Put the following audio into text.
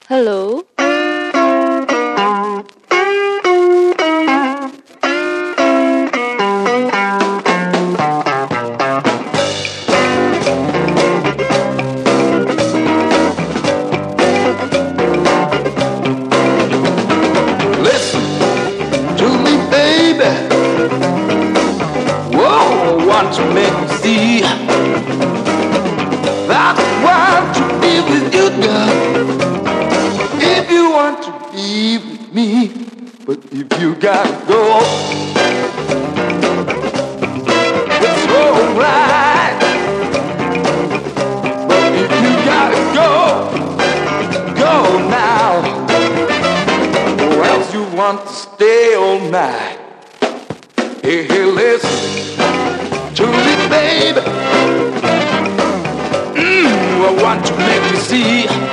Hello. Listen to me, baby. Whoa, I want to make you see. That's why to be with you, girl. If you want to be with me, but if you gotta go, it's alright. But if you gotta go, go now. Or else you want to stay all night. Hey, hey, listen to me, baby. I want to make you see.